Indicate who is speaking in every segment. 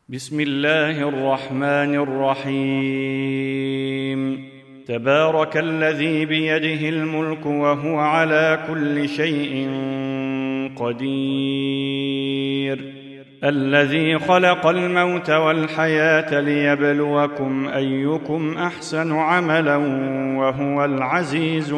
Speaker 1: بسم الله الرحمن الرحيم. تبارك الذي بيده الملك وهو على كل شيء قدير، الذي خلق الموت والحياة ليبلوكم أيكم أحسن عملا وهو العزيز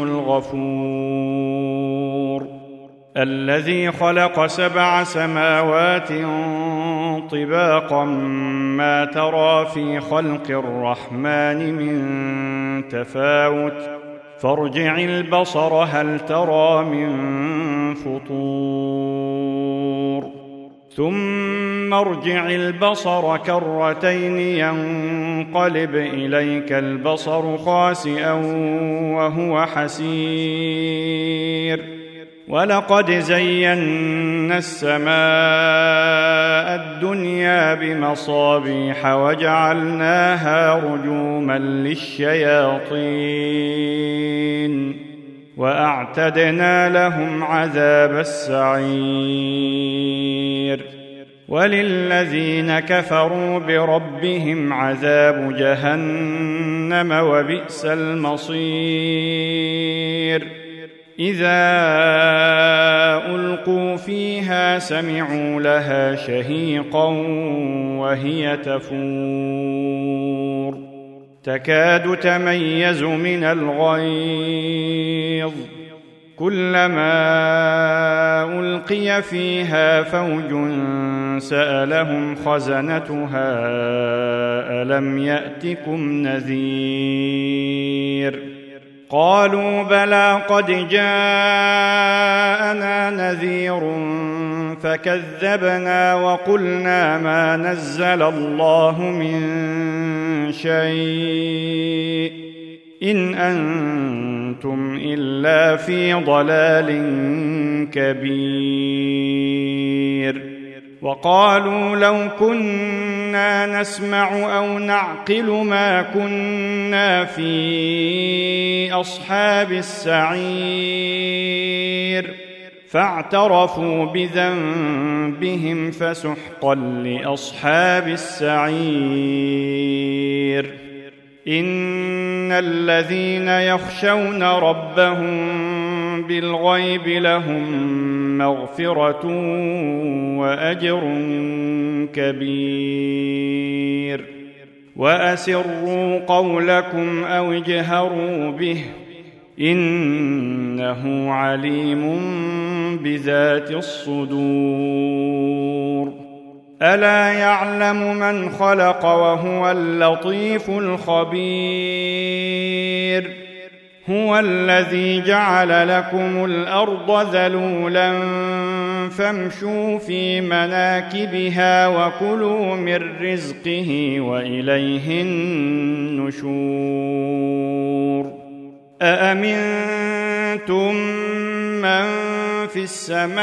Speaker 1: الغفور، الذي خلق 7 سماوات طباقا ما ترى في خلق الرحمن من تفاوت فارجع البصر هل ترى من فطور ثم ارجع البصر كرتين ينقلب إليك البصر خاسئا وهو حسير، ولقد زينا السماء الدنيا بمصابيح وجعلناها رجوما للشياطين وأعتدنا لهم عذاب السعير، وللذين كفروا بربهم عذاب جهنم وبئس المصير. إذا ألقوا فيها سمعوا لها شهيقا وهي تفور تكاد تميز من الغيظ، كلما ألقي فيها فوج سألهم خزنتها ألم يأتكم نذير؟ قالوا بلى قد جاءنا نذير فكذبنا وقلنا ما نزل الله من شيء إن أنتم إلا في ضلال كبير. وقالوا لو كنا نسمع أو نعقل ما كنا في أصحاب السعير، فاعترفوا بذنبهم فسحقا لأصحاب السعير. إن الذين يخشون ربهم بالغيب لهم مغفرة وأجر كبير. وأسروا قولكم أو اجهروا به إنه عليم بذات الصدور. ألا يعلم من خلق وهو اللطيف الخبير. هو الذي جعل لكم الأرض ذلولا فامشوا في مناكبها وكلوا من رزقه وإليه النشور. أأمنتم من في السماء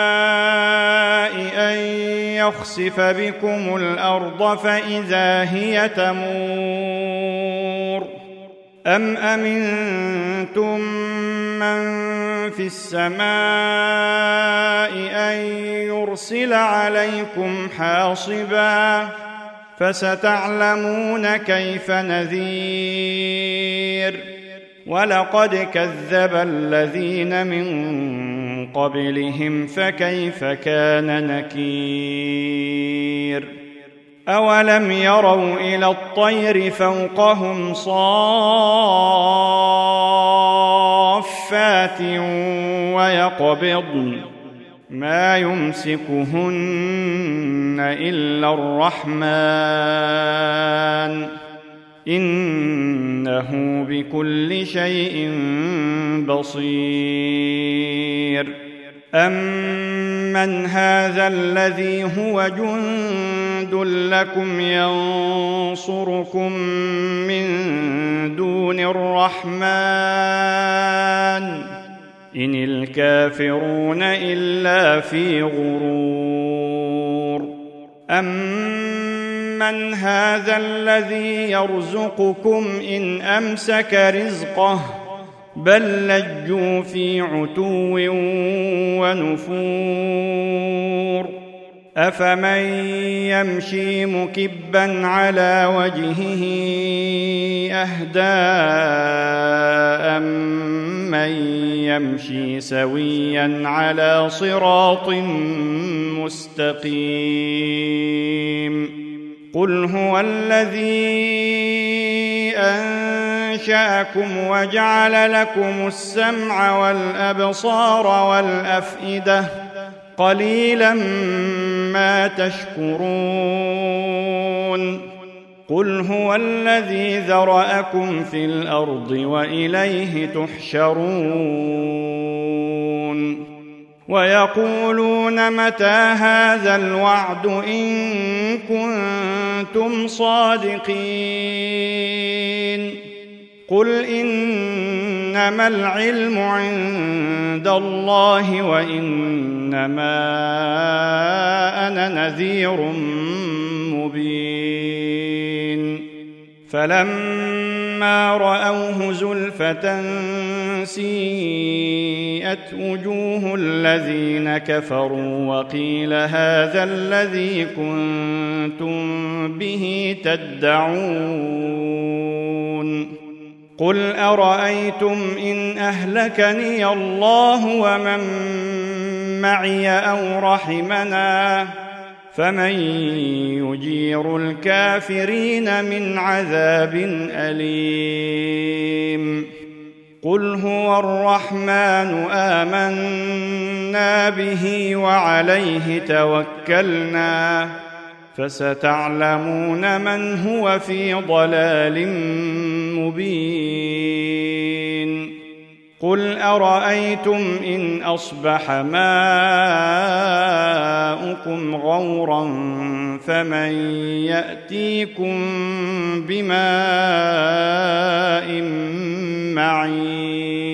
Speaker 1: أن يخسف بكم الأرض فإذا هي تمور أم أمنتم من في السماء أن يرسل عليكم حاصبا فستعلمون كيف نذير. ولقد كذب الذين من قبلهم فكيف كان نكير. أولم يروا إلى الطير فوقهم صافات ويقبضن ما يمسكهن إلا الرحمن إنه بكل شيء بصير. أمن هذا الذي هو جند لكم ينصركم من دون الرحمن إن الكافرون إلا في غرور. أمن هذا الذي يرزقكم إن أمسك رزقه بل لجوا في عتو ونفور أفمن يمشي مكبا على وجهه أهدى أمن يمشي سويا على صراط مستقيم قل هو الذي أنشأكم وجعل لكم السمع والأبصار والأفئدة قليلا ما تشكرون قل هو الذي ذرأكم في الأرض وإليه تحشرون ويقولون متى هذا الوعد إن كنتم صادقين قل إنما العلم عند الله وإنما أنا نذير مبين فلما رأوه زلفة سيئت وجوه الذين كفروا وقيل هذا الذي كنتم به تدعون قل أرأيتم إن أهلكني الله ومن معي أو رحمنا فمن يجير الكافرين من عذاب أليم قل هو الرحمن آمنا به وعليه توكلنا فستعلمون من هو في ضلال مبين قل أرأيتم إن أصبح ماؤكم غورا فمن يأتيكم بماء معين